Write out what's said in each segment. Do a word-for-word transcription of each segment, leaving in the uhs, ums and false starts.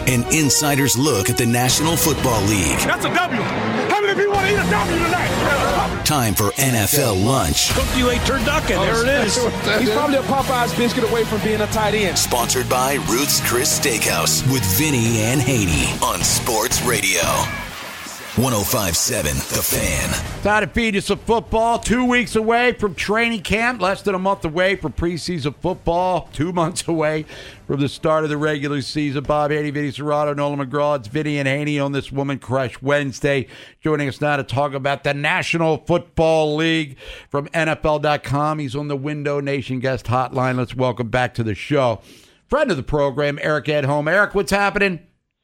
An insider's look at the National Football League. That's a W. How many people want to eat a W tonight? Time for N F L lunch. Cook you a turducken. There it is. He's probably a Popeye's biscuit away from being a tight end. Sponsored by Ruth's Chris Steakhouse with Vinny and Haney on Sports Radio. one oh five point seven The Fan. Time to feed you some football. Two weeks away from training camp. Less than a month away from preseason football. Two months away from the start of the regular season. Bob Haney, Vinny Serrato, Nolan McGraw. It's Vinny and Haney on this Woman Crush Wednesday. Joining us now to talk about the National Football League from N F L dot com. He's on the Window Nation guest hotline. Let's welcome back to the show friend of the program, Eric Edholm. Eric, what's happening?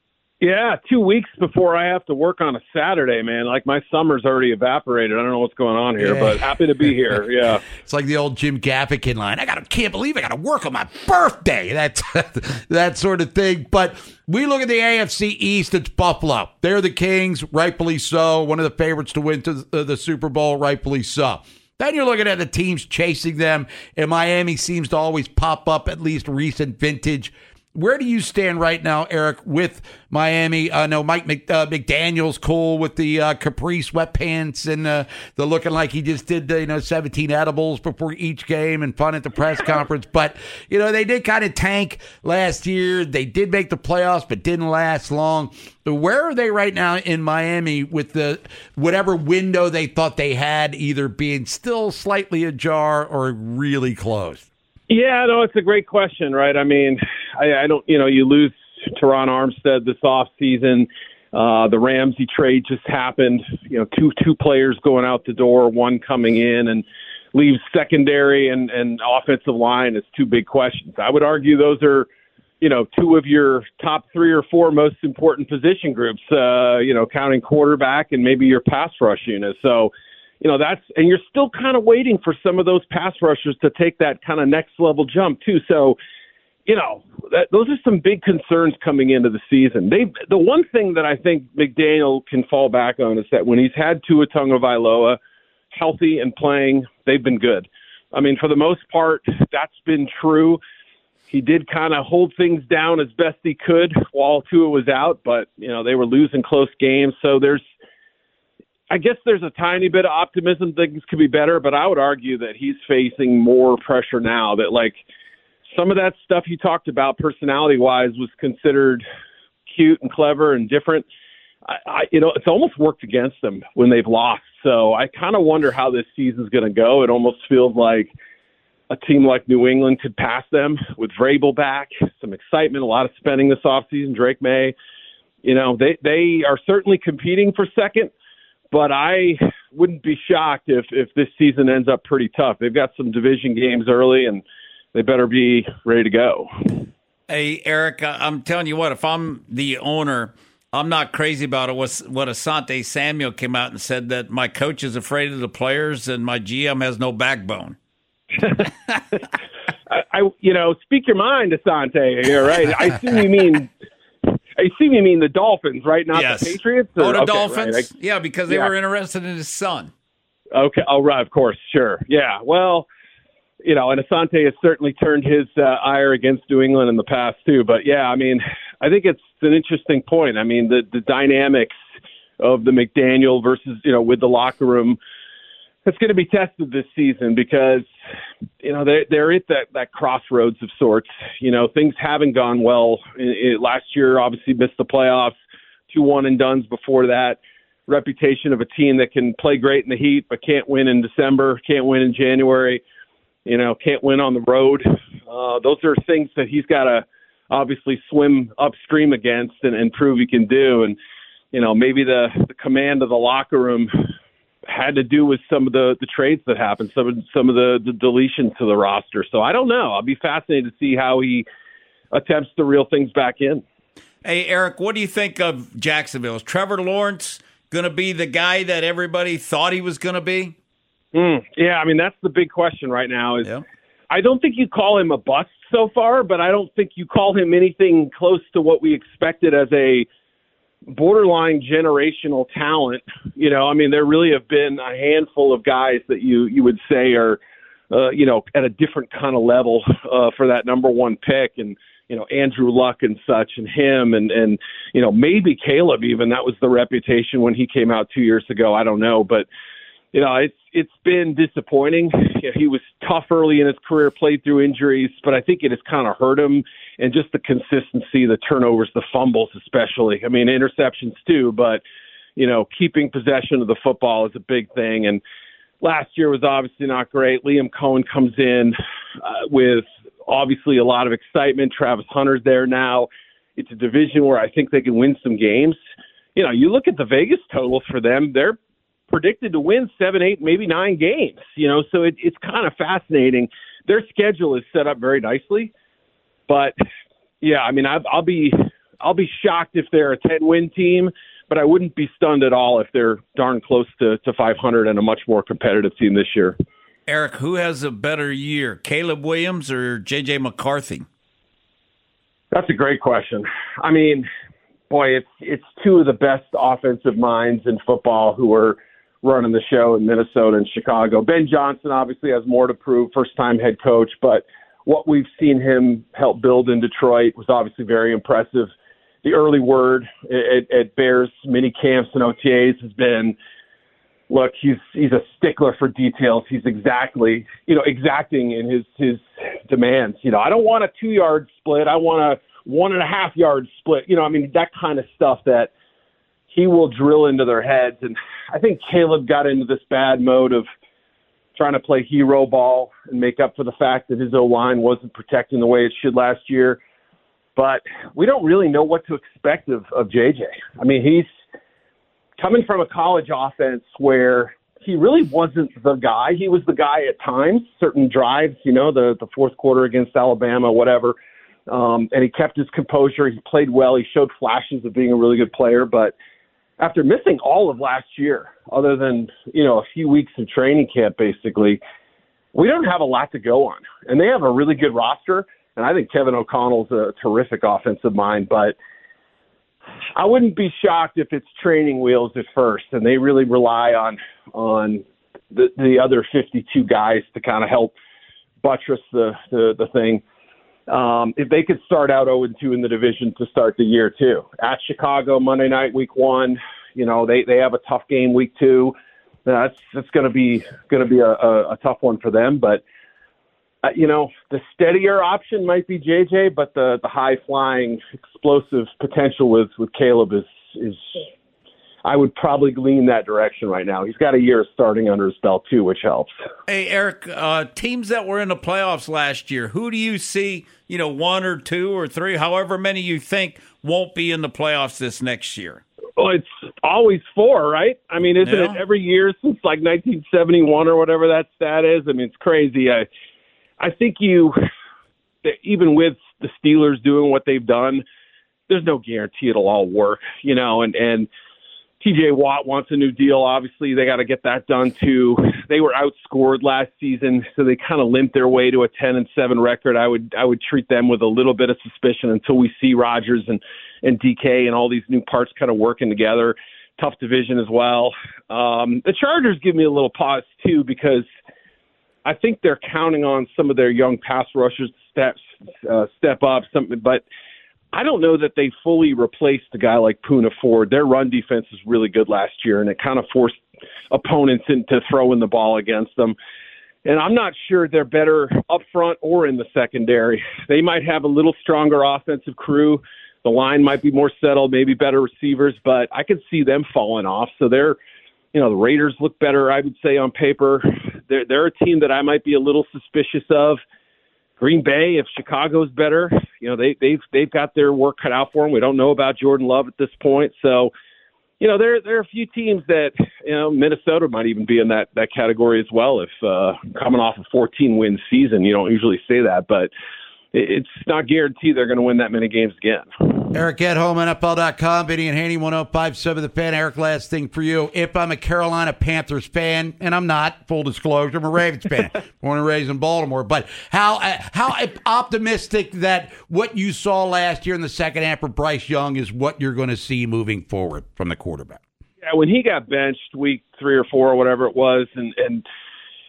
Yeah, two weeks before I have to work on a Saturday, man. Like, my summer's already evaporated. I don't know what's going on here, yeah. but happy to be here, yeah. It's like the old Jim Gaffigan line. I gotta, can't believe I got to work on my birthday. That's that sort of thing. But we look at the A F C East, it's Buffalo. They're the Kings, rightfully so. One of the favorites to win to the, the Super Bowl, rightfully so. Then you're looking at the teams chasing them, and Miami seems to always pop up, at least recent vintage. Where do you stand right now, Eric, with Miami? I uh, know Mike Mc, uh, McDaniel's cool with the uh, capri sweatpants and uh, the looking like he just did, uh, you know, seventeen edibles before each game and fun at the press conference. But, you know, they did kind of tank last year. They did make the playoffs, but didn't last long. Where are they right now in Miami with the whatever window they thought they had, either being still slightly ajar or really closed? Yeah, no, it's a great question, right? I mean, I, I don't, you know, you lose Teron Armstead this offseason. Uh, the Ramsey trade just happened. You know, two two players going out the door, one coming in, and leaves secondary and, and offensive line as two big questions. I would argue those are, you know, two of your top three or four most important position groups, uh, you know, counting quarterback and maybe your pass rush unit. So, you know, that's, and you're still kind of waiting for some of those pass rushers to take that kind of next level jump too. So, you know, that, those are some big concerns coming into the season. They, the one thing that I think McDaniel can fall back on is that when he's had Tua Tagovailoa healthy and playing, they've been good. I mean, for the most part, that's been true. He did kind of hold things down as best he could while Tua was out, but, you know, they were losing close games. So there's, I guess there's a tiny bit of optimism things could be better, but I would argue that he's facing more pressure now, that like some of that stuff he talked about personality-wise was considered cute and clever and different. I, I, you know, it's almost worked against them when they've lost. So I kind of wonder how this season's going to go. It almost feels like a team like New England could pass them with Vrabel back, some excitement, a lot of spending this offseason, Drake May. You know, they, they are certainly competing for second. But I wouldn't be shocked if, if this season ends up pretty tough. They've got some division games early, and they better be ready to go. Hey, Eric, I'm telling you what, if I'm the owner, I'm not crazy about it. What, what Asante Samuel came out and said that my coach is afraid of the players and my G M has no backbone. I, I, you know, speak your mind, Asante. You're right. I assume you mean – I assume you mean the Dolphins, right? Not yes. the Patriots? Or, oh, the okay, Dolphins? Right. I, yeah, because they yeah. were interested in his son. Okay. Oh, right. Of course. Sure. Yeah. Well, you know, and Asante has certainly turned his uh, ire against New England in the past, too. But, yeah, I mean, I think it's an interesting point. I mean, the, the dynamics of the McDaniel versus, you know, with the locker room, it's going to be tested this season because, you know, they're, they're at that, that crossroads of sorts. You know, things haven't gone well. It, it, last year, obviously, missed the playoffs, two one-and-dones before that. Reputation of a team that can play great in the heat but can't win in December, can't win in January, you know, can't win on the road. Uh, those are things that he's got to obviously swim upstream against and, and prove he can do. And, you know, maybe the, the command of the locker room had to do with some of the, the trades that happened, some of, some of the, the deletions to the roster. So I don't know. I'll be fascinated to see how he attempts to reel things back in. Hey, Eric, what do you think of Jacksonville? Is Trevor Lawrence going to be the guy that everybody thought he was going to be? Mm, yeah, I mean, that's the big question right now. Is yeah. I don't think you call him a bust so far, but I don't think you call him anything close to what we expected as a borderline generational talent. You know, I mean, there really have been a handful of guys that you, you would say are uh, you know, at a different kind of level uh, for that number one pick. And, you know, Andrew Luck and such, and him, and, and, you know, maybe Caleb even. That was the reputation when he came out two years ago. I don't know. But, you know, it's it's been disappointing. You know, he was tough early in his career, played through injuries, but I think it has kind of hurt him. And just the consistency, the turnovers, the fumbles especially. I mean, interceptions too, but, you know, keeping possession of the football is a big thing. And last year was obviously not great. Liam Cohen comes in uh, with obviously a lot of excitement. Travis Hunter's there now. It's a division where I think they can win some games. You know, you look at the Vegas totals for them, they're predicted to win seven, eight, maybe nine games, you know, so it, it's kind of fascinating. Their schedule is set up very nicely, but yeah, I mean, I'll, I'll be, I'll be shocked if they're a ten win team, but I wouldn't be stunned at all if they're darn close to, to five hundred and a much more competitive team this year. Eric, who has a better year, Caleb Williams or J J McCarthy? That's a great question. I mean, boy, it's it's two of the best offensive minds in football who are running the show in Minnesota and Chicago. Ben Johnson obviously has more to prove, first-time head coach, but what we've seen him help build in Detroit was obviously very impressive. The early word at, at Bears mini camps and O T As has been, look, he's he's a stickler for details. He's exactly, you know, exacting in his his demands. You know, I don't want a two yard split. I want a one and a half yard split. You know, I mean, that kind of stuff that he will drill into their heads. And I think Caleb got into this bad mode of trying to play hero ball and make up for the fact that his O-line wasn't protecting the way it should last year. But we don't really know what to expect of, of J J. I mean, he's coming from a college offense where he really wasn't the guy. He was the guy at times, certain drives, you know, the, the fourth quarter against Alabama, whatever. Um, and he kept his composure. He played well. He showed flashes of being a really good player. But after missing all of last year, other than, you know, a few weeks of training camp, basically, we don't have a lot to go on. And they have a really good roster. And I think Kevin O'Connell's a terrific offensive mind. But I wouldn't be shocked if it's training wheels at first, and they really rely on on the, the other fifty-two guys to kind of help buttress the, the, the thing. Um, if they could start out oh and two in the division to start the year too. At Chicago Monday night, week one, you know, they, they have a tough game week two. That's that's going to be going to be a, a, a tough one for them. But uh, you know, the steadier option might be J J, but the, the high flying, explosive potential with, with Caleb is is. I would probably lean that direction right now. He's got a year of starting under his belt, too, which helps. Hey, Eric, uh, teams that were in the playoffs last year, who do you see, you know, one or two or three, however many you think won't be in the playoffs this next year? Well, it's always four, right? I mean, isn't yeah. it every year since like nineteen seventy-one or whatever that stat is? I mean, it's crazy. I, I think you, even with the Steelers doing what they've done, there's no guarantee it'll all work, you know, and, and, T J Watt wants a new deal. Obviously, they got to get that done too. They were outscored last season, so they kind of limped their way to a ten and seven record. I would I would treat them with a little bit of suspicion until we see Rodgers and, and D K and all these new parts kind of working together. Tough division as well. Um, the Chargers give me a little pause too because I think they're counting on some of their young pass rushers to step uh, step up. Something, but I don't know that they fully replaced a guy like Poona Ford. Their run defense was really good last year, and it kind of forced opponents into throwing the ball against them. And I'm not sure they're better up front or in the secondary. They might have a little stronger offensive crew. The line might be more settled, maybe better receivers, but I could see them falling off. So they're, you know, the Raiders look better, I would say, on paper. They're, they're a team that I might be a little suspicious of. Green Bay, if Chicago's better, you know, they, they've they've got their work cut out for them. We don't know about Jordan Love at this point. So, you know, there there are a few teams that, you know, Minnesota might even be in that, that category as well if uh, coming off a fourteen-win season. You don't usually say that, but it's not guaranteed they're going to win that many games again. Eric Edholm, N F L dot com, Vinny and Haney, one oh five point seven The Fan. Eric, last thing for you. If I'm a Carolina Panthers fan, and I'm not, full disclosure, I'm a Ravens fan, born and raised in Baltimore, but how uh, how optimistic that what you saw last year in the second half for Bryce Young is what you're going to see moving forward from the quarterback? Yeah, when he got benched week three or four or whatever it was, and, and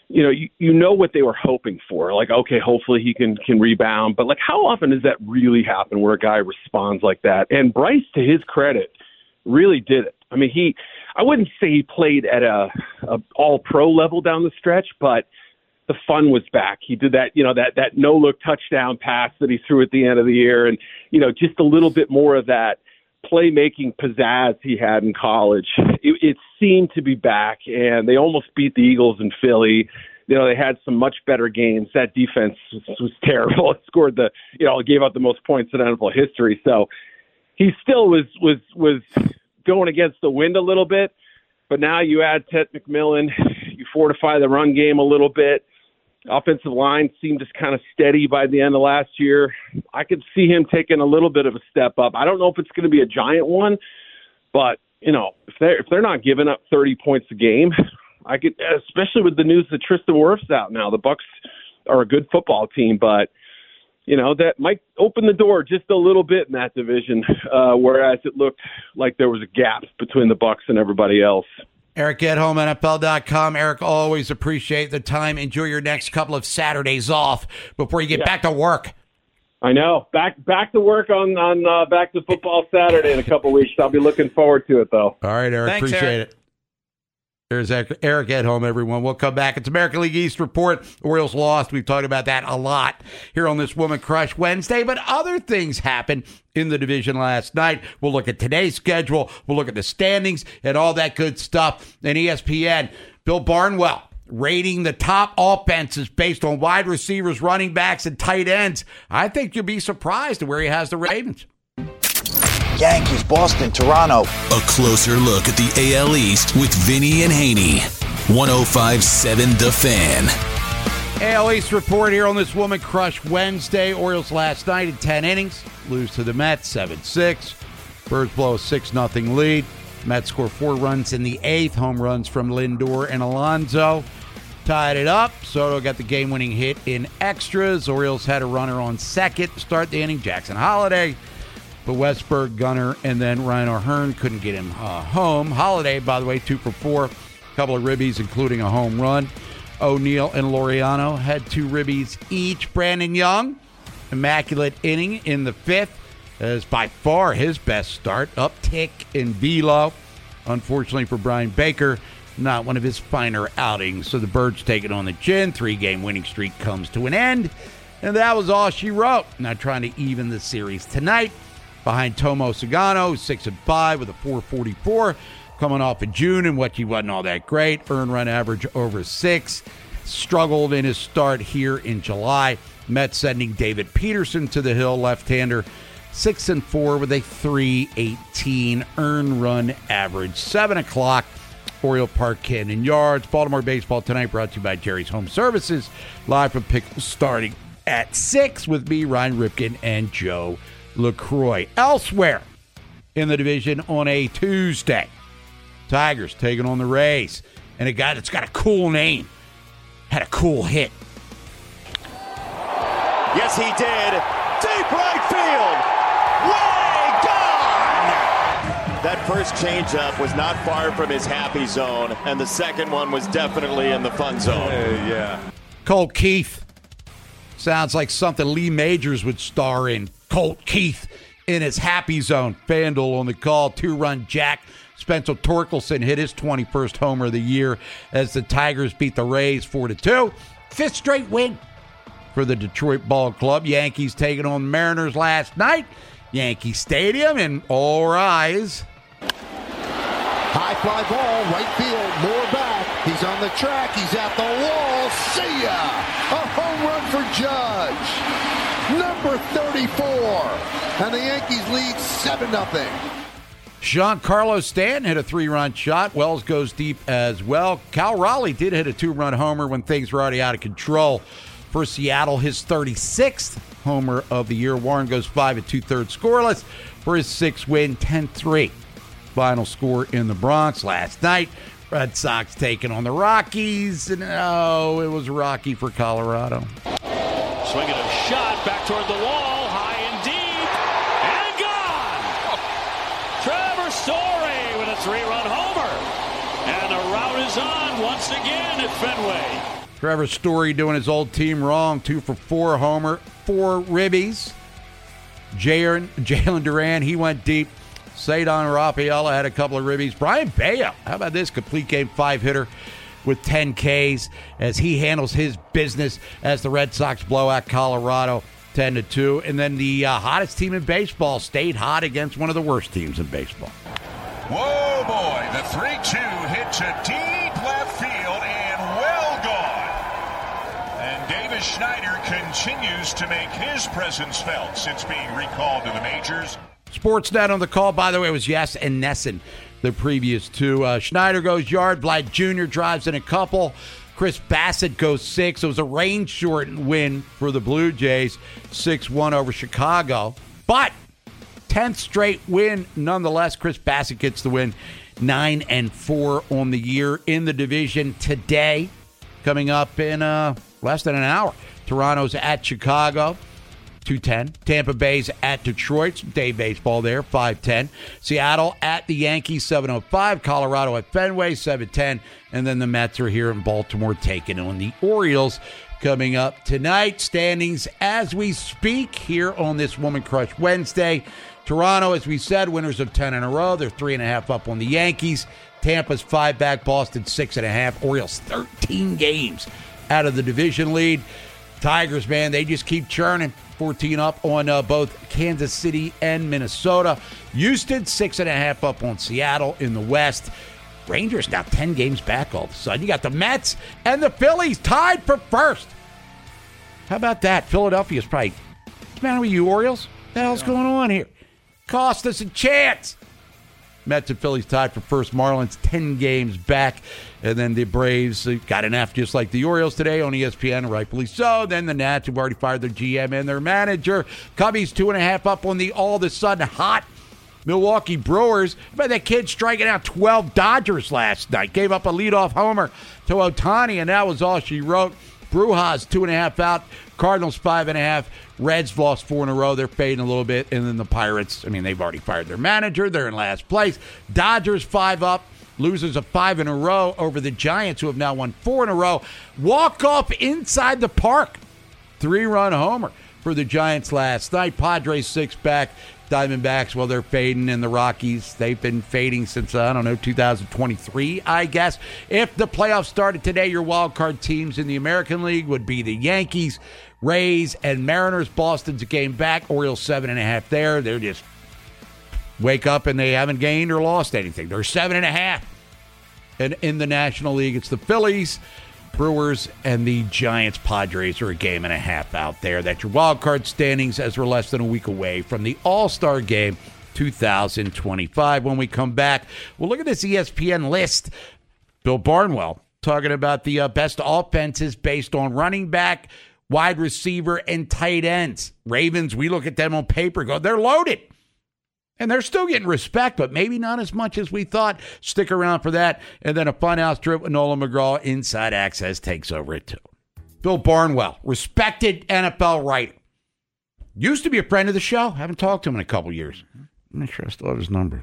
you know, you, you know what they were hoping for. Like, okay, hopefully he can can rebound. But, like, how often does that really happen where a guy responds like that? And Bryce, to his credit, really did it. I mean, he – I wouldn't say he played at a, a all-pro level down the stretch, but the fun was back. He did that, you know, that, that no-look touchdown pass that he threw at the end of the year, and, you know, just a little bit more of that playmaking pizzazz he had in college. It, it seemed to be back, and they almost beat the Eagles in Philly. You know, they had some much better games. That defense was, was terrible. It scored the, you know, it gave up the most points in N F L history. So he still was was was going against the wind a little bit. But now you add Ted McMillan, you fortify the run game a little bit. Offensive line seemed just kind of steady by the end of last year. I could see him taking a little bit of a step up. I don't know if it's going to be a giant one, but you know, if they're if they're not giving up thirty points a game, I could, especially with the news that Tristan Wirfs out now. The Bucs are a good football team, but you know that might open the door just a little bit in that division. Uh, whereas it looked like there was a gap between the Bucs and everybody else. Eric Edholm, N F L dot com. Eric, always appreciate the time. Enjoy your next couple of Saturdays off before you get yeah. back to work. I know. Back back to work on, on uh, Back to Football Saturday in a couple weeks. I'll be looking forward to it, though. All right, Eric. Thanks, appreciate Eric. it. There's Eric Edholm, everyone. We'll come back. It's American League East Report. Orioles lost. We've talked about that a lot here on this Woman Crush Wednesday, but other things happened in the division last night. We'll look at today's schedule. We'll look at the standings and all that good stuff. And E S P N, Bill Barnwell, rating the top offenses based on wide receivers, running backs, and tight ends. I think you'll be surprised at where he has the Ravens. Yankees, Boston, Toronto. A closer look at the A L East with Vinny and Haney. one oh five point seven The Fan. A L East report here on this Woman Crush Wednesday. Orioles last night in ten innings. Lose to the Mets seven six. Birds blow a six nothing lead. Mets score four runs in the eighth. Home runs from Lindor and Alonso. Tied it up. Soto got the game-winning hit in extras. Orioles had a runner on second to start the inning. Jackson Holliday. But Westberg, Gunnar, and then Ryan O'Hearn couldn't get him uh, home. Holiday, by the way, two for four. A couple of ribbies, including a home run. O'Neill and Laureano had two ribbies each. Brandon Young, immaculate inning in the fifth. As by far his best start. Uptick in velo. Unfortunately for Brian Baker, not one of his finer outings. So the Birds take it on the chin. Three-game winning streak comes to an end. And that was all she wrote. Now trying to even the series tonight. Behind Tomo Sagano, six and five with a four forty-four, coming off of June, and what he wasn't all that great. Earned run average over six. Struggled in his start here in July. Mets sending David Peterson to the hill, left-hander, six and four with a three eighteen earned run average. Seven o'clock, Oriole Park, Camden Yards. Baltimore baseball tonight, brought to you by Jerry's Home Services. Live from Pickles, starting at six with me, Ryan Ripken, and Joe LaCroix. Elsewhere in the division on a Tuesday, Tigers taking on the Rays. And a guy that's got a cool name had a cool hit. Yes, he did. Deep right field. Way gone! That first changeup was not far from his happy zone, and the second one was definitely in the fun zone. Hey, yeah. Colt Keith. Sounds like something Lee Majors would star in. Colt Keith in his happy zone. FanDuel on the call. Two-run jack. Spencer Torkelson hit his twenty-first homer of the year as the Tigers beat the Rays four to two. Fifth straight win for the Detroit Ball Club. Yankees taking on Mariners last night. Yankee Stadium, and all rise. High fly ball, right field, more back. He's on the track. He's at the wall. See ya! A home run for Judge. Number thirty-four. And the Yankees lead seven nothing. Giancarlo Stanton hit a three-run shot. Wells goes deep as well. Cal Raleigh did hit a two-run homer when things were already out of control. For Seattle, his thirty-sixth homer of the year. Warren goes five and two-thirds scoreless for his sixth win, ten three. Final score in the Bronx last night. Red Sox taking on the Rockies. And oh, it was rocky for Colorado. Swinging a shot back toward the wall, high and deep, and gone! Trevor Story with a three-run homer. And the route is on once again at Fenway. Trevor Story doing his old team wrong. Two for four, homer, four ribbies. Jalen Jalen Duran, he went deep. Cedar Rafaela had a couple of ribbies. Brian Bayo, how about this? Complete game five hitter with ten Ks as he handles his business as the Red Sox blow out Colorado ten to two. And then the uh, hottest team in baseball stayed hot against one of the worst teams in baseball. Whoa, boy. The three two hits a deep left field and well gone. And Davis Schneider continues to make his presence felt since being recalled to the majors. Sportsnet on the call, by the way, was Yes and Nesson, the previous two. Uh, Schneider goes yard. Vlad Junior drives in a couple. Chris Bassett goes six. It was a rain-shortened win for the Blue Jays, six one over Chicago. But tenth straight win nonetheless. Chris Bassett gets the win, nine and four on the year in the division today. Coming up in uh, less than an hour, Toronto's at Chicago, two ten. Tampa Bay's at Detroit, some day baseball there, five ten. Seattle at the Yankees, seven oh five. Colorado at Fenway, seven ten. And then the Mets are here in Baltimore taking on the Orioles. Coming up tonight, standings as we speak here on this Woman Crush Wednesday. Toronto, as we said, winners of ten in a row. They're three and a half up on the Yankees. Tampa's five back. Boston six and a half. Orioles thirteen games out of the division lead. Tigers, man, they just keep churning. fourteen up on uh, both Kansas City and Minnesota. Houston, six and a half up on Seattle in the West. Rangers now ten games back all of a sudden. You got the Mets and the Phillies tied for first. How about that? Philadelphia's probably, what's the matter with you, Orioles? What the hell's going on here? Cost us a chance. Mets and Phillies tied for first. Marlins ten games back. And then the Braves got an F just like the Orioles today on E S P N, rightfully so. Then the Nats have already fired their G M and their manager. Cubbies two and a half up on the all of a sudden hot Milwaukee Brewers. How about that kid striking out twelve Dodgers last night? Gave up a leadoff homer to Ohtani, and that was all she wrote. Brujas two and a half out. Cardinals five and a half. Reds lost four in a row. They're fading a little bit. And then the Pirates, I mean, they've already fired their manager. They're in last place. Dodgers five up. Losers of five in a row over the Giants, who have now won four in a row. Walk off inside the park. Three-run homer for the Giants last night. Padres six back. Diamondbacks, well, they're fading. And the Rockies, they've been fading since, I don't know, two thousand twenty-three, I guess. If the playoffs started today, your wild card teams in the American League would be the Yankees, Rays, and Mariners. Boston's a game back. Orioles seven and a half there. They're just wake up and they haven't gained or lost anything. They're seven and a half. And in the National League, it's the Phillies, Brewers, and the Giants. Padres are a game and a half out there. That's your wild card standings as we're less than a week away from the All-Star Game two thousand twenty-five. When we come back, we'll look at this E S P N list. Bill Barnwell talking about the uh, best offenses based on running back, wide receiver, and tight ends. Ravens, we look at them on paper, go, they're loaded. And they're still getting respect, but maybe not as much as we thought. Stick around for that. And then a funhouse trip with Nolan McGraw. Inside Access takes over it, too. Bill Barnwell, respected N F L writer. Used to be a friend of the show. Haven't talked to him in a couple years. I'm not sure I still have his number.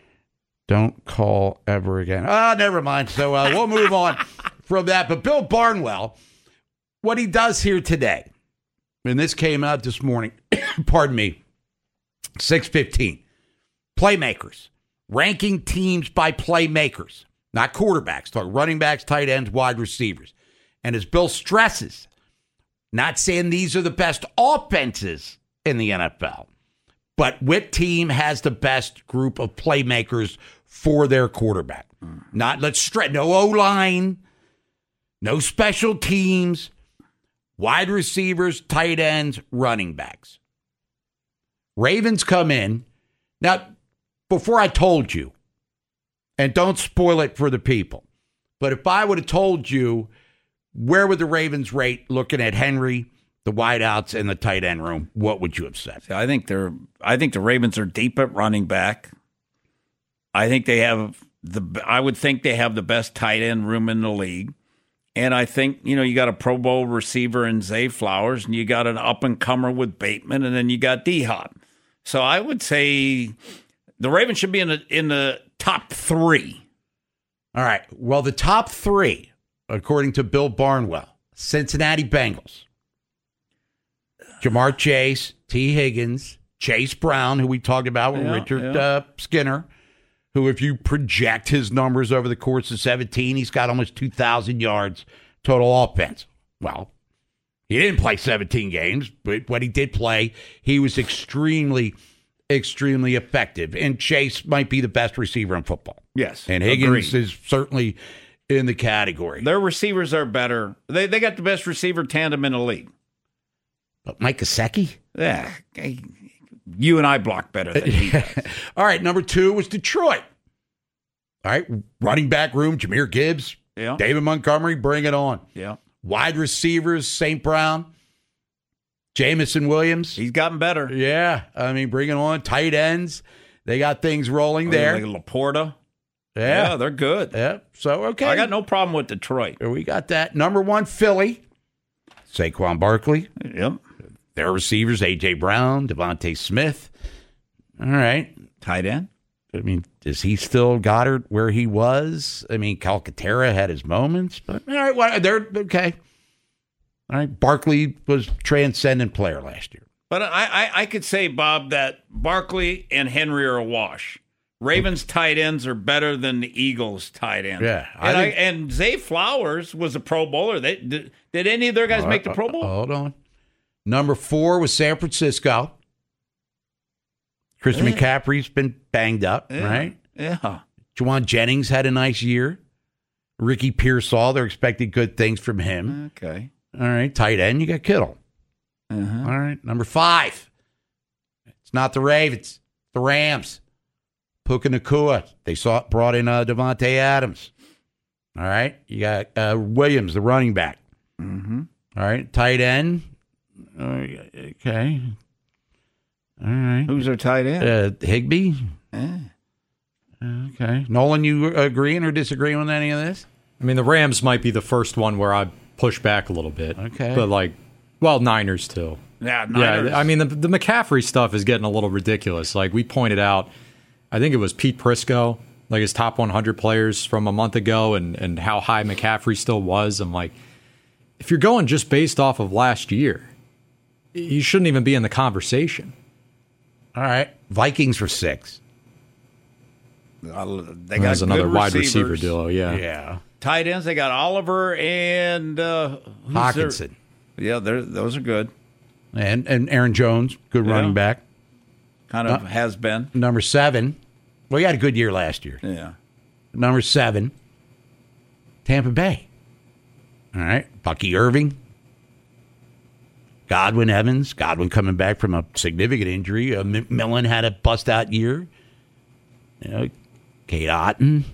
Don't call ever again. Ah, oh, never mind. So uh, we'll move on from that. But Bill Barnwell, what he does here today, and this came out this morning, pardon me, six fifteen. Playmakers, ranking teams by playmakers, not quarterbacks, talk running backs, tight ends, wide receivers. And as Bill stresses, not saying these are the best offenses in the N F L, but what team has the best group of playmakers for their quarterback? Not, let's stress, no O-line, no special teams, wide receivers, tight ends, running backs. Ravens come in. Now, before I told you, and don't spoil it for the people, but if I would have told you, where would the Ravens rate looking at Henry, the wideouts, and the tight end room, what would you have said? I think they're. I think the Ravens are deep at running back. I think they have the. I would think they have the best tight end room in the league, and I think you know you got a Pro Bowl receiver in Zay Flowers, and you got an up and comer with Bateman, and then you got D-Hop. So I would say the Ravens should be in the in the top three. All right. Well, the top three, according to Bill Barnwell, Cincinnati Bengals. Jamar Chase, T. Higgins, Chase Brown, who we talked about with yeah, Richard yeah. Uh, Skinner, who if you project his numbers over the course of seventeen, he's got almost two thousand yards total offense. Well, he didn't play seventeen games, but when he did play, he was extremely, extremely effective. And Chase might be the best receiver in football. Yes. And Higgins agreed. is certainly in the category. Their receivers are better. They they got the best receiver tandem in the league. But Mike Gesicki? Yeah. You and I block better than he does. All right, number two was Detroit. All right, running back room, Jahmyr Gibbs, Yeah. David Montgomery, bring it on. Yeah. Wide receivers, Saint Brown, Jamison Williams. He's gotten better. Yeah, I mean, bring it on. Tight ends, they got things rolling there. Like Laporta. Yeah. Yeah, they're good. Yeah, so okay. I got no problem with Detroit. We got that. Number one, Philly, Saquon Barkley. Yep. Their receivers, A J. Brown, Devontae Smith. All right. Tight end. I mean, is he still Goddard where he was? I mean, Calcaterra had his moments, but all right, well, they're okay. All right, Barkley was transcendent player last year. But I, I, I could say, Bob, that Barkley and Henry are a wash. Ravens tight ends are better than the Eagles tight ends. Yeah, I and, I, think- and Zay Flowers was a Pro Bowler. They, did, did any of their guys Uh, make the Pro Bowl? uh, hold on. Number four was San Francisco. Christian Yeah. McCaffrey's been banged up, Yeah. right? Yeah. Juwan Jennings had a nice year. Ricky Pearsall, they're expecting good things from him. Okay. All right, tight end, you got Kittle. Uh-huh. All right, number five. It's not the Ravens, the Rams. Puka Nacua. They saw brought in uh, Devontae Adams. All right, you got uh, Williams, the running back. Mm-hmm. All right, tight end. Uh, okay. All right. Who's their tight end? Uh, Higbee. Eh. Okay. Nolan, you agreeing or disagreeing with any of this? I mean, the Rams might be the first one where I push back a little bit. Okay. But, like, well, Niners, too. Yeah, Niners. Yeah, I mean, the, the McCaffrey stuff is getting a little ridiculous. Like, we pointed out, I think it was Pete Prisco, like his top one hundred players from a month ago, and, and how high McCaffrey still was. I'm like, if you're going just based off of last year, you shouldn't even be in the conversation. All right. Vikings for six. Uh, they got There's another good wide receiver receivers. duo, yeah. Yeah. Tight ends, they got Oliver and uh, who's their- Hawkinson. Yeah, they're, those are good. And and Aaron Jones, good Yeah. running back. Kind of Uh, has been. Number seven. Well, he had a good year last year. Yeah. Number seven, Tampa Bay. All right. Bucky Irving. Godwin Evans. Godwin coming back from a significant injury. Uh, M- Millen had a bust-out year. You know, Kate Otten.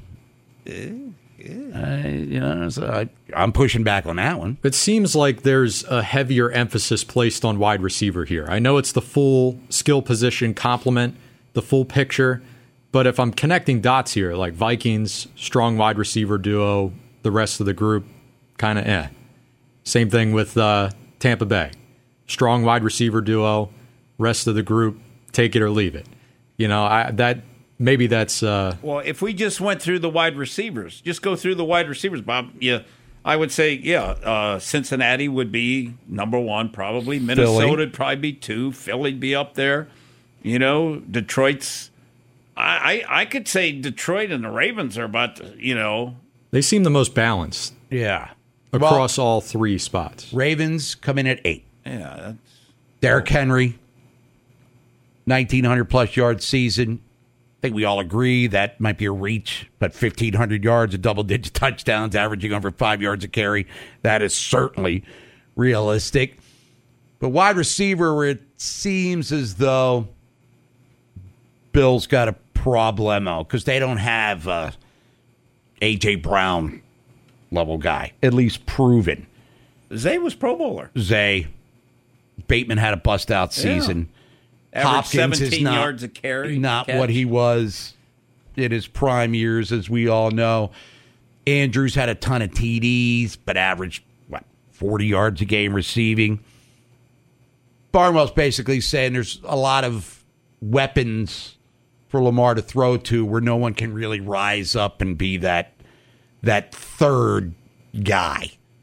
Uh, you know, so I, I'm pushing back on that one. It seems like there's a heavier emphasis placed on wide receiver here. I know it's the full skill position complement, the full picture, but if I'm connecting dots here, like Vikings, strong wide receiver duo, the rest of the group, kind of eh. Same thing with uh, Tampa Bay. Strong wide receiver duo, rest of the group, take it or leave it. You know, I, that maybe that's... Uh, Well, if we just went through the wide receivers, just go through the wide receivers, Bob, yeah, I would say, yeah, uh, Cincinnati would be number one probably. Minnesota Philly. would probably be two. Philly'd be up there. You know, Detroit's... I, I, I could say Detroit and the Ravens are about, to, you know... they seem the most balanced Yeah. across all three spots. Ravens come in at eight. Yeah, that's... Derrick Henry, nineteen hundred plus yard season. I think we all agree that might be a reach, but fifteen hundred yards, a double digit touchdowns, averaging over five yards a carry. That is certainly realistic. But wide receiver, where it seems as though Bill's got a problemo because they don't have a A J. Brown level guy, at least proven. Zay was Pro Bowler. Zay. Bateman had a bust-out season. Average Hopkins is seventeen not, yards a carry. not catch. what he was in his prime years, as we all know. Andrews had a ton of T Ds, but averaged, what, forty yards a game receiving. Barnwell's basically saying there's a lot of weapons for Lamar to throw to where no one can really rise up and be that that third guy.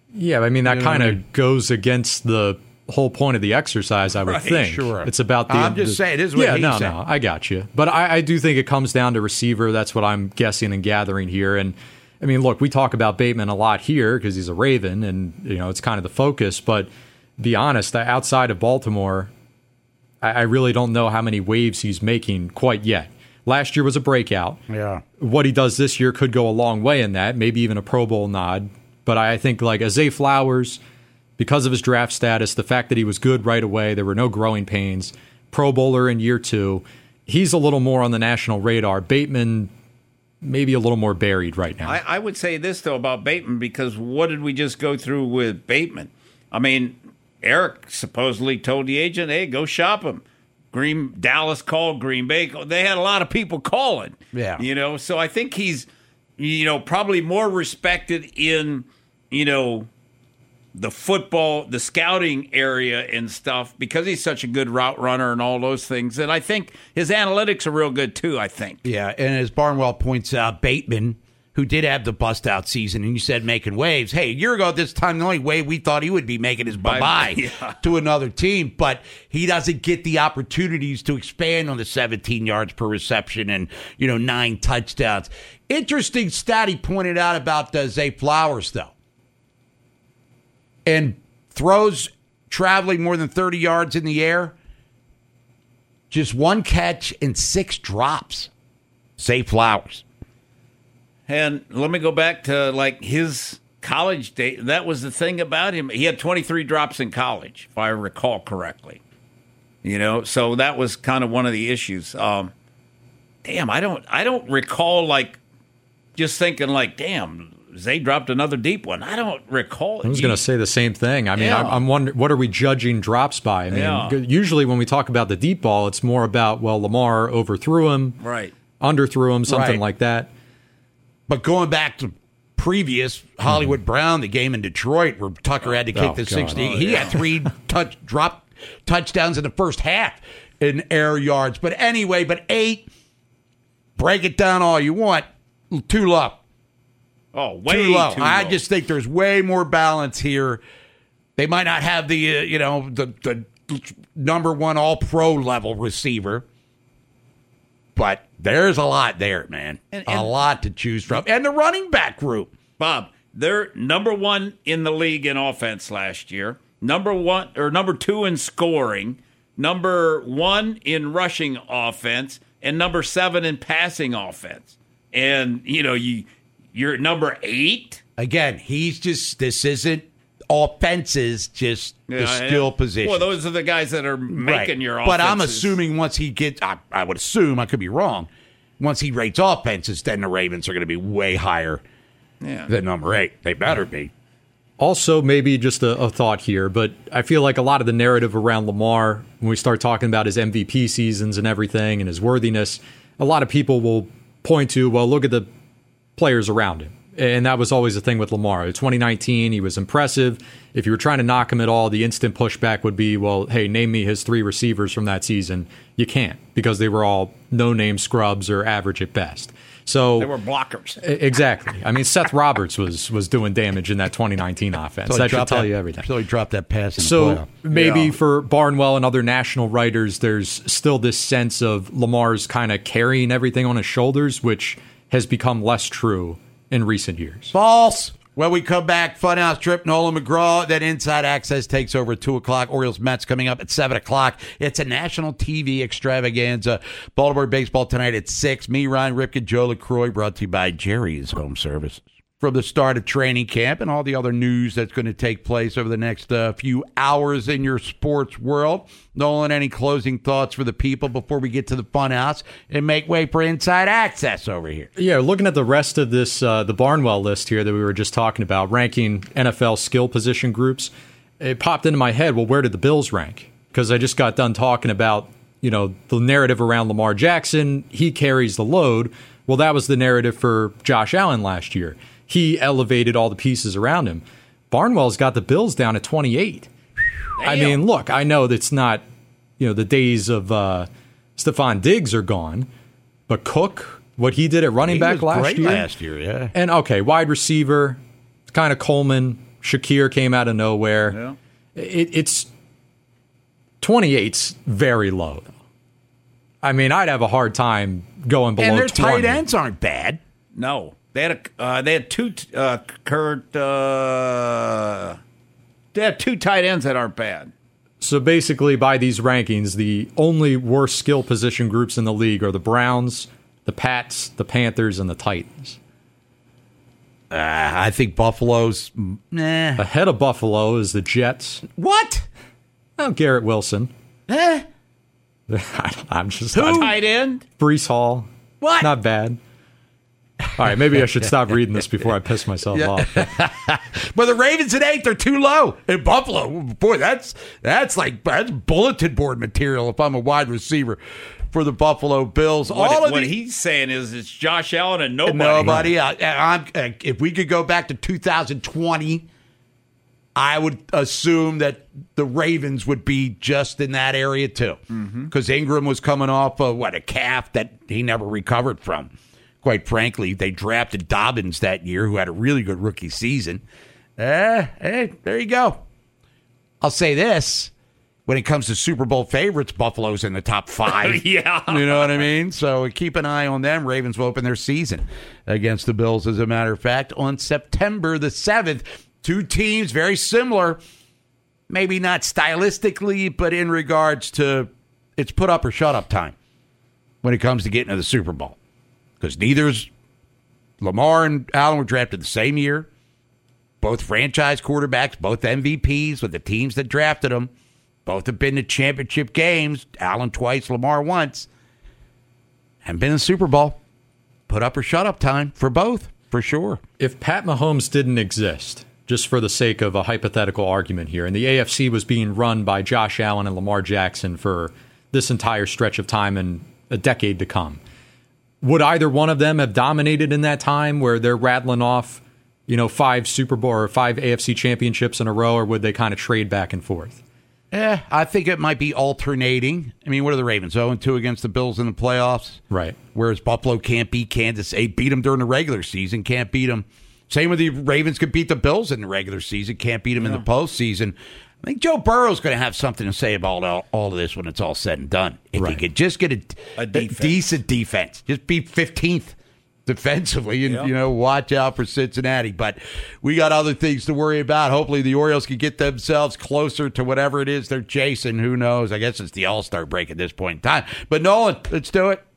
Yeah, I mean, that You know kind what I of mean? goes against the whole point of the exercise, I would Right, think. sure. It's about the. I'm just the- saying, this is what yeah, he no, said. no, I got you. But I, I do think it comes down to receiver. That's what I'm guessing and gathering here. And I mean, look, we talk about Bateman a lot here because he's a Raven, and you know it's kind of the focus. But be honest, outside of Baltimore, I, I really don't know how many waves he's making quite yet. Last year was a breakout. Yeah. What he does this year could go a long way in that, maybe even a Pro Bowl nod. But I think like Zay Flowers, because of his draft status, the fact that he was good right away, there were no growing pains, Pro Bowler in year two, he's a little more on the national radar. Bateman, maybe a little more buried right now. I, I would say this, though, about Bateman, because what did we just go through with Bateman? I mean, Eric supposedly told the agent, hey, go shop him. Green Dallas called Green Bay. They had a lot of people calling. Yeah. You know, so I think he's, you know, probably more respected in, you know, the football, the scouting area and stuff because he's such a good route runner and all those things. And I think his analytics are real good, too, I think. Yeah, and as Barnwell points out, Bateman, who did have the bust-out season, and you said making waves. Hey, a year ago at this time, the only wave we thought he would be making is bye-bye Yeah. to another team. But he doesn't get the opportunities to expand on the seventeen yards per reception and, you know, nine touchdowns. Interesting stat he pointed out about uh, Zay Flowers, though. And throws traveling more than thirty yards in the air, just one catch and six drops. Zay Flowers. And let me go back to like his college day. That was the thing about him. He had twenty-three drops in college, if I recall correctly. You know, so that was kind of one of the issues. Um, damn, I don't, I don't recall like just thinking like, damn, Zay dropped another deep one. I don't recall. I was going to say the same thing. I mean, Yeah. I'm, I'm wondering, what are we judging drops by? I mean, Yeah. usually when we talk about the deep ball, it's more about, well, Lamar overthrew him, Right. underthrew him, something Right. like that. But going back to previous Hollywood Brown, the game in Detroit where Tucker had to kick Oh, the God. sixty, Oh, he yeah. had three touch drop touchdowns in the first half in air yards. But anyway, but eight, break it down all you want, too low. Oh, way too low. too I low. just think there's way more balance here. They might not have the uh, you know the the number one All Pro level receiver, but there's a lot there, man. And- a and- lot to choose from, and the running back group. Bob, they're number one in the league in offense last year. Number one or number two in scoring. Number one in rushing offense, and number seven in passing offense. And you know you you're at number eight. Again, he's just this isn't offenses, just the Yeah, skill yeah. position. Well, those are the guys that are making Right. your offense. But I'm assuming once he gets, I, I would assume, I could be wrong, once he rates offenses, then the Ravens are going to be way higher yeah. than number eight. They better be. Also, maybe just a, a thought here, but I feel like a lot of the narrative around Lamar, when we start talking about his M V P seasons and everything and his worthiness, a lot of people will point to, well, look at the players around him. And that was always the thing with Lamar. In twenty nineteen, he was impressive. If you were trying to knock him at all, the instant pushback would be, well, hey, name me his three receivers from that season. You can't, because they were all no-name scrubs or average at best. So They were blockers. Exactly. I mean, Seth Roberts was was doing damage in that twenty nineteen offense. So he that should dropped tell that- you everything. So he dropped that pass in the So playoff. maybe Yeah. for Barnwell and other national writers, there's still this sense of Lamar's kind of carrying everything on his shoulders, which has become less true in recent years. False. When we come back, Funhouse Trip, Nolan McGraw. Then Inside Access takes over at two o'clock. Orioles Mets coming up at seven o'clock. It's a national T V extravaganza. Baltimore baseball tonight at six. Me, Ryan Ripken, Joe LaCroix, brought to you by Jerry's Home Services. From the start of training camp and all the other news that's going to take place over the next uh, few hours in your sports world. Nolan, any closing thoughts for the people before we get to the Funhouse and make way for Inside Access over here? Yeah, looking at the rest of this, uh, the Barnwell list here that we were just talking about, ranking N F L skill position groups, it popped into my head, well, where did the Bills rank? Because I just got done talking about, you know, the narrative around Lamar Jackson. He carries the load. Well, that was the narrative for Josh Allen last year. He elevated all the pieces around him. Barnwell's got the Bills down at twenty-eight. I mean, look, I know that's not, you know, the days of uh, Stephon Diggs are gone, but Cook, what he did at running He back was last great year. last year, yeah. And, okay, wide receiver, kind of Coleman, Shakir came out of nowhere. Yeah. It, it's twenty-eight's very low. I mean, I'd have a hard time going below and their twenty. tight ends aren't bad. No, they had a uh, they had two uh, Kurt. Uh, they had two tight ends that aren't bad. So basically, by these rankings, the only worst skill position groups in the league are the Browns, the Pats, the Panthers, and the Titans. Uh, I think Buffalo's nah. Ahead of Buffalo is the Jets. What? Oh, Garrett Wilson. Eh? I'm just Who? I'm, Tight end? Breece Hall. What? Not bad. All right, maybe I should stop reading this before I piss myself Yeah. off. But the Ravens at eight, they're too low. And Buffalo, boy, that's that's like that's bulletin board material if I'm a wide receiver for the Buffalo Bills. What, All of what the, he's saying is it's Josh Allen and nobody. Nobody. Uh, I'm, uh, if we could go back to two thousand twenty, I would assume that the Ravens would be just in that area too. Because mm-hmm. Ingram was coming off of, what, a calf that he never recovered from. Quite frankly, they drafted Dobbins that year, who had a really good rookie season. Eh, hey, there you go. I'll say this. When it comes to Super Bowl favorites, Buffalo's in the top five. Yeah. You know what I mean? So keep an eye on them. Ravens will open their season against the Bills, as a matter of fact, on September the seventh. Two teams very similar, maybe not stylistically, but in regards to it's put up or shut up time when it comes to getting to the Super Bowl. Because neither's Lamar and Allen were drafted the same year. Both franchise quarterbacks, both M V Ps with the teams that drafted them. Both have been to championship games. Allen twice, Lamar once. Haven't been in the Super Bowl. Put up or shut up time for both, for sure. If Pat Mahomes didn't exist, just for the sake of a hypothetical argument here, and the A F C was being run by Josh Allen and Lamar Jackson for this entire stretch of time and a decade to come, would either one of them have dominated in that time where they're rattling off, you know, five Super Bowl or five A F C championships in a row, or would they kind of trade back and forth? Yeah, I think it might be alternating. I mean, what are the Ravens? oh and two against the Bills in the playoffs. Right. Whereas Buffalo can't beat Kansas. They beat them during the regular season, can't beat them. Same with the Ravens could beat the Bills in the regular season, can't beat them yeah. in the postseason. I think Joe Burrow's going to have something to say about all, all of this when it's all said and done. If right. he could just get a, a, defense. a decent defense, just be fifteenth defensively, and yep. you know, watch out for Cincinnati. But we got other things to worry about. Hopefully the Orioles can get themselves closer to whatever it is they're chasing. Who knows? I guess it's the All-Star break at this point in time. But Nolan, let's do it.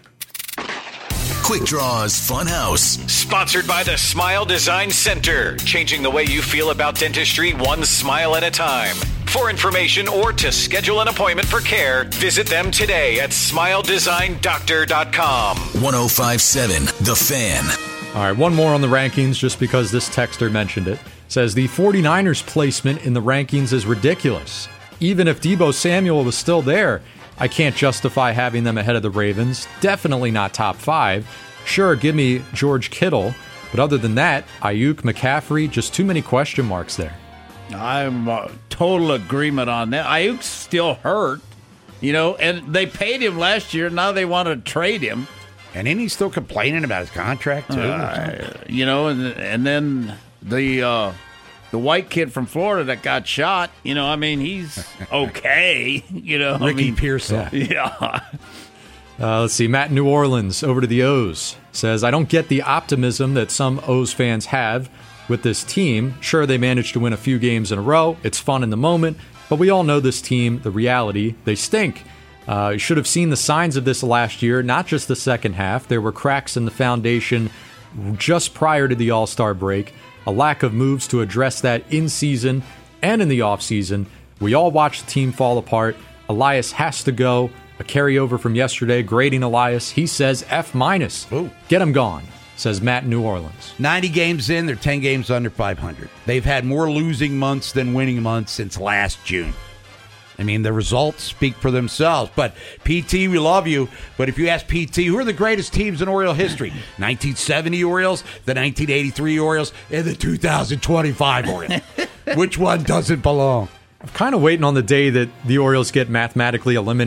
Quick Draws Funhouse. Sponsored by the Smile Design Center. Changing the way you feel about dentistry one smile at a time. For information or to schedule an appointment for care, visit them today at smile design doctor dot com. one oh five point seven The Fan. All right, one more on the rankings just because this texter mentioned it. Says the 49ers placement in the rankings is ridiculous. Even if Deebo Samuel was still there, I can't justify having them ahead of the Ravens. Definitely not top five. Sure, give me George Kittle. But other than that, Ayuk, McCaffrey, just too many question marks there. I'm uh, total agreement on that. Ayuk's still hurt, you know, and they paid him last year. Now they want to trade him. And then he's still complaining about his contract, too. Uh, you know, and, and then the... Uh, The white kid from Florida that got shot, you know, I mean, he's okay. You know, Ricky I mean, Pearsall. Yeah. Uh, let's see. Matt New Orleans over to the O's says, I don't get the optimism that some O's fans have with this team. Sure, they managed to win a few games in a row. It's fun in the moment, but we all know this team, the reality, they stink. Uh, you should have seen the signs of this last year, not just the second half. There were cracks in the foundation just prior to the All-Star break. A lack of moves to address that in season and in the offseason. We all watched the team fall apart. Elias has to go. A carryover from yesterday, grading Elias. He says F minus. Get him gone, says Matt New Orleans. ninety games in, they're ten games under five hundred. They've had more losing months than winning months since last June. I mean, the results speak for themselves. But, P T, we love you. But if you ask P T, who are the greatest teams in Oriole history? nineteen seventy Orioles, the nineteen eighty-three Orioles, and the two thousand twenty-five Orioles. Which one doesn't belong? I'm kind of waiting on the day that the Orioles get mathematically eliminated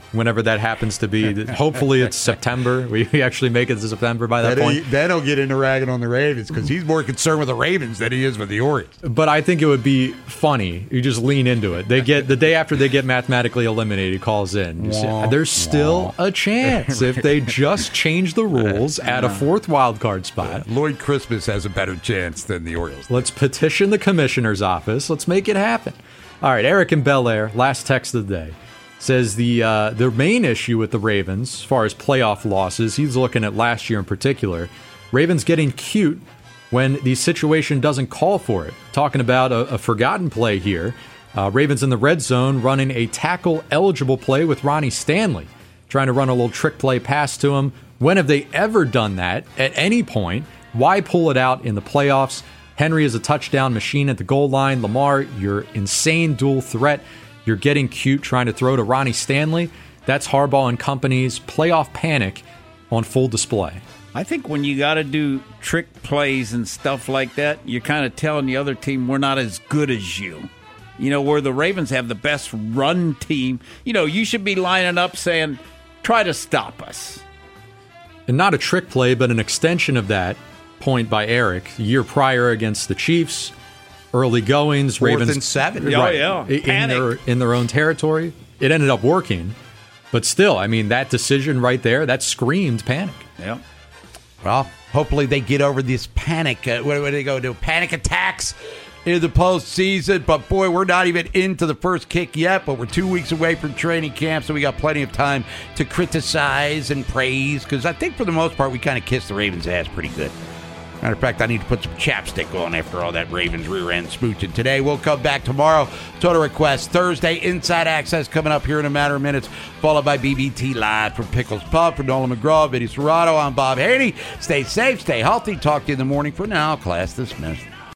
whenever that happens to be. Hopefully it's September. We actually make it to September by that then point. He, then he'll get into ragging on the Ravens because he's more concerned with the Ravens than he is with the Orioles. But I think it would be funny. You just lean into it. They get the day after they get mathematically eliminated, he calls in. You say, there's still a chance if they just change the rules at a fourth wild card spot. Lloyd Christmas has a better chance than the Orioles. Let's petition the commissioner's office. Let's make it happen. All right, Eric in Bel Air, last text of the day. Says the uh, the main issue with the Ravens, as far as playoff losses, he's looking at last year in particular. Ravens getting cute when the situation doesn't call for it. Talking about a, a forgotten play here. Uh, Ravens in the red zone running a tackle-eligible play with Ronnie Stanley. Trying to run a little trick play pass to him. When have they ever done that at any point? Why pull it out in the playoffs? Henry is a touchdown machine at the goal line. Lamar, your insane dual threat. You're getting cute trying to throw to Ronnie Stanley. That's Harbaugh and company's playoff panic on full display. I think when you got to do trick plays and stuff like that, you're kind of telling the other team we're not as good as you. You know, where the Ravens have the best run team, you know, you should be lining up saying, try to stop us. And not a trick play, but an extension of that point by Eric. The year prior against the Chiefs. Early goings, Fourth Ravens and seven. Right, oh, yeah. in their in their own territory. It ended up working, but still, I mean, that decision right there, that screamed panic. Yeah. Well, hopefully they get over this panic. Uh, what do they go do? Panic attacks in the postseason. But boy, we're not even into the first kick yet. But we're two weeks away from training camp, so we got plenty of time to criticize and praise. Because I think for the most part, we kind of kissed the Ravens' ass pretty good. Matter of fact, I need to put some chapstick on after all that Ravens rear end smooching today. We'll come back tomorrow. Total Request Thursday. Inside Access coming up here in a matter of minutes, followed by B B T Live from Pickles Pub. For Nolan McGraw, Vinny Serrato, I'm Bob Haney. Stay safe, stay healthy. Talk to you in the morning. For now, class dismissed.